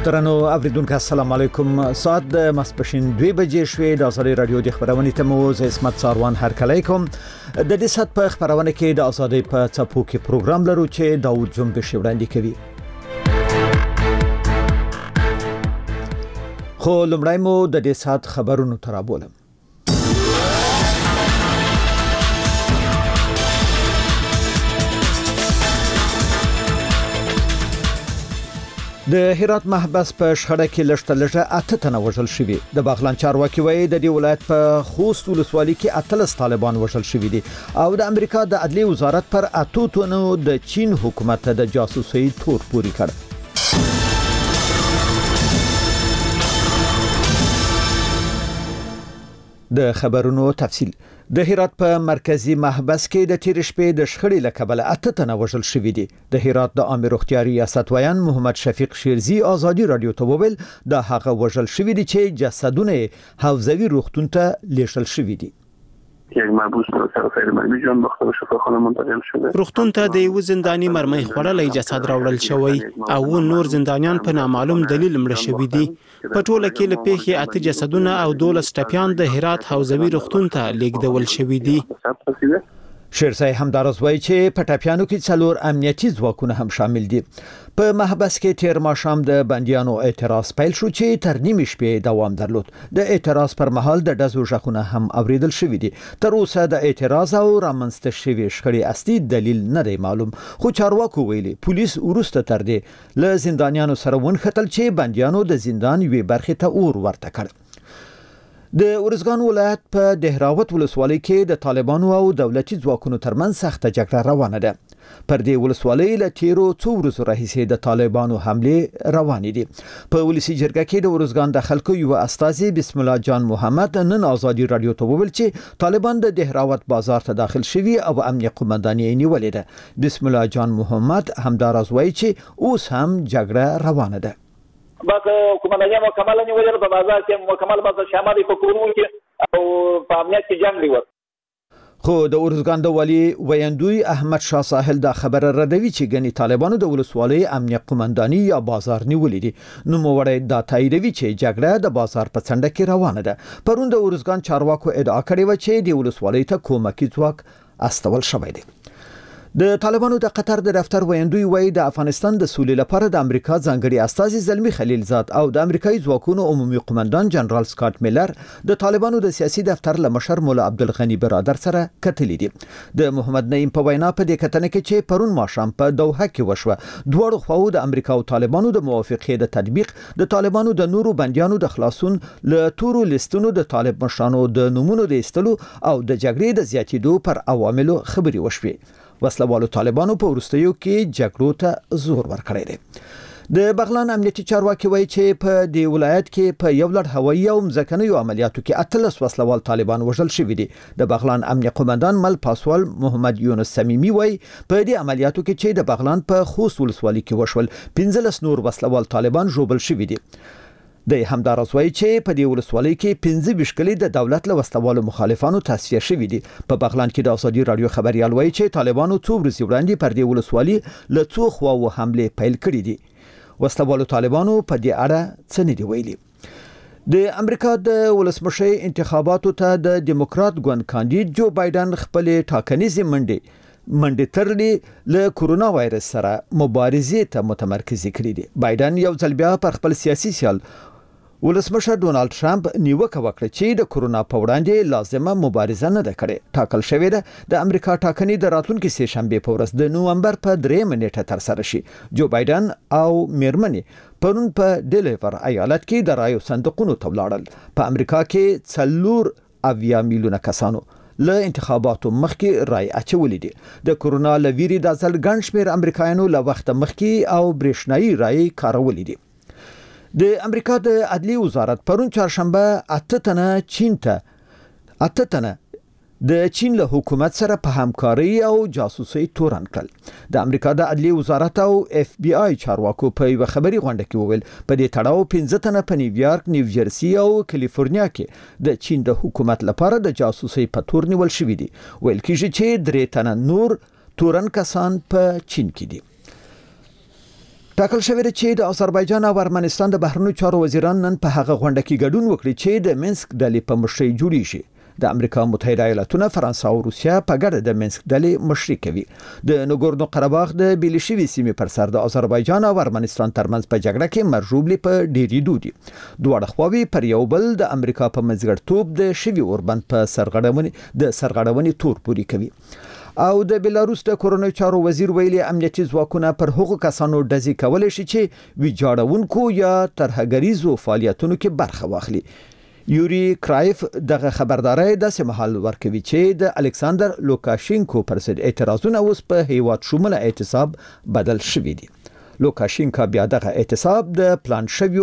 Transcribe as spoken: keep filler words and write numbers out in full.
درنو اوریدونکو السلام علیکم. ساعت د ماسپښین دوه بجې شوې. د ازادي رادیو د خبرونې ته مو زه اسمت ساروان هرکلی کوم. د دې سات په خبرونه کې د ازادي په څپو کې پروګرام لرو چې داوود جنبش وړاندې کوي. خو لمړی مو د دې سات خبرونو ترابولم. د هرات محبس په شخړه کې لږ لږه اته تنه وژل شوي. د باغلان چارواکي وایي د دې ولایت په خوست ولسوالۍ کې اتلس طالبان وژل شوي دي او د امریکا د عدلي وزارت پر اتو تنو د چین حکومت د جاسوسي تور پوري کړ. د خبرونو تفصیل. د هرات په مرکزی محبس کې د تیر شپې د شخړې لکبل اته تنه وژل شوي دي. د هرات د عامه روغتیا ریاست ویان محمد شفیق شیرزی ازادي رادیو ته وویل د هغه وژل شوي دي چې جسدونه حوزوي روغتون ته لیږل شوي دي. یک محبوس به طرف مرمی جان باخته به شفاخانه منتقل شده. روغتون ته د یو زنداني مرمۍ خوړلې جسد راوړل شوی او نور زندانیان په نامعلوم دلیل مړه شوي دي. په ټوله کې له پیښې اته جسدونه او دولس ټپیان د هرات حوزوي روغتون ته لیږدول شوي دي. شیرزی همدارز وایي چې په ټپیانو کې څلور امنیتي ځواکونه هم شامل دي. په محبس کې تیر ماښام د بنديانو اعتراض پیل شو چې تر نیمې شپې دوام درلود. د اعتراض پر مهال د ډزو ژغونه هم اوریدل شوي دي. تر اوسه د اعتراض او رامنځته شوي شخړې اصلي دلیل نه دی معلوم، خو چارواکو ویلي پولیس ورسته تر دې له زندانیانو سره ونښتل چې بنديانو د زندان یوې برخې ته اور ورته کړ. د ارزګان ولایت په دهراوت ولسوالۍ کې د طالبانو او دولتي ځواکونو ترمنځ سخته جګړه روانه ده. پر دې ولسوالۍ له تیرو څو ورځو راهیسې د طالبانو حمله روانې دي. په ولسی جرګه کې د ارزګان د خلکو یو استازي بسم الله جان محمد نن ازادي رادیو ته وویل چې طالبان د دهراوت بازار ته داخل شوي او امنیه قومنداني نیولې ده. بسم الله جان محمد همدارز وایي چې اوس هم جګړه روانه ده. بس کومنداني مکمل نیولې په بازار کې مکمل بازار شامل په کورونو کې او په امنیت کې جنگ دی. خو د ارزګان د والی ویندوی احمد شاه ساحل دا خبره ردوي چې ګني طالبانو د ولسوالۍ امنیه قومنداني یا بازار نیولې دي. نو موړی دا تاییدوي چې جګړه د بازار په څنډه کې روانه ده. پرون د ارزګان چارواکو ادعا کړې و چې د ولسوالۍ ته کومکی ځواک استول شوی دی. د طالبانو د قطر د دفتر ویندوی وایي د افغانستان د سولې لپاره د امریکا ځانګړي استازي زلمی خلیلزاد او د امریکایي ځواکونو عمومي قومندان جنرال سکاټ میلر د طالبانو د سیاسي دفتر لمشر مولا عبدالغنی برادر سره کتلې دي. د محمد نعیم په وینا په دې کتنه کې چې پرون ماښام په دوحه کې وشوه دواړو خواو د امریکا او طالبانو د موافقې د تطبیق د طالبانو د نورو بنديانو د خلاصون له تورو لیستونو د طالب مشرانو د نمونه د ایستلو او د جګړې د زیاتېدو پر عواملو خبري وشوي. وسلوالو طالبانو په ورستیو کې جګړو ته زور ورکړی دی. د بغلان امنیتي چارواکي وایي چې په دې ولایت کې په یو لړ هوایي او ځمکنیو عملیاتو کې اتلس وسلوال طالبان وژل شوي دي. د بغلان امنیه قومندان مل پاسوال محمد یونس سمیمی وایي په دې عملیاتو کې چې د بغلان په خوست ولسوالۍ کې وشول پنځلس نور وسلوال طالبان ژوبل شوي دي. د همدارز وایي چې په دې ولسوالۍ کې پنځه ویشت د دولت له وسلوالو مخالفانو تصفیه شوي دي. په بغلان کې د ازادي رادیو خبريال وایي چې طالبانو څو ورځې وړاندې پر دې ولسوالۍ له څو خواو حمله پیل کړې دي. وسلوالو طالبانو په دې اړه څه نه دی ویلي. د امریکا د ولسمشر انتخاباتو ته د دیموکرات ګوند کاندید جو بایدن خپل ټاکنیزې منډې منډې ترلې له کورونا وایرس سره مبارزې ته متمرکز کړي دي. بایدن یو ځل بیا پر خپل سیاسي سیال ولسمشر ډونالد ټرمپ نیوکه وکړه چې د کورونا په وړاندې لازمه مبارزه نه ده کړې. ټاکل شوې ده د امریکا ټاکنې د راتلونکي سه شنبه په ورځ د نومبر په درېمه نیټه تر سره شي. جو بایدن او میرمنې پرون په ډیلیور ایالت کې د رایو صندوقونو ته ولاړل. په امریکا کې څلور اویا میلیونه کسانو له انتخاباتو مخکې رای اچولې دي. د کورونا لویری د ځل ګڼ شمېر امریکایانو له وخت مخکې او برېښنایي رای کارولې دي. د امریکا د عدلي وزارت پرون چهارشنبه اته تنه چین ته اته تنه د چین له حکومت سره په همکاري او جاسوسي تورن کړل. د امریکا د عدلي وزارت او اف بی آی چارواکو په یو خبري غونډه کې وویل په دې تړاو پنځه تنه په نیویارک، نیوجرسي او کالیفورنیا کې د چین د حکومت لپاره د جاسوسي په تور نیول شوې دي. ویل کېږي چې درې تنه نور تورن کسان په چین کې دي. ټاکل شوی چې د آذربایجان او ارمنستان د بهرنیو چارو وزیران نن په هغه غونډه کې ګډون وکړي چې د مینسک ډلې په مشرۍ جوړې شي. د امریکا متحده ایالاتونه، فرانسه او روسیا په ګډه د مینسک ډلې مشري کوي. د نګورنو قرهباغ د بیل شوي سیمې پر سر د آذربایجان او ارمنستان ترمنځ په جګړه کې مرژوبلې په ډېرېدو دي. دواړه خواوې پر یو بل د امریکا په منځګړیتوب د شوي اوربند په سرغړونې د سرغړونې تور پوري کوي. او د بیلاروس د کورونو چارو وزیر ویلي امنیتي ځواکونه پر هغو کسانو ډزې کولای شي چې ویجاړونکو یا ترهګریزو فعالیتونو کې برخه واخلي. یوري کرایف دغه خبرداري د سمحال ورکوي چې د الکساندر لوکاشینکو پر ضد اعتراضونه اوس په هیواد شموله اعتصاب بدل شوي دي. لوکاشینکا بیا دغه اعتصاب د پلان شوی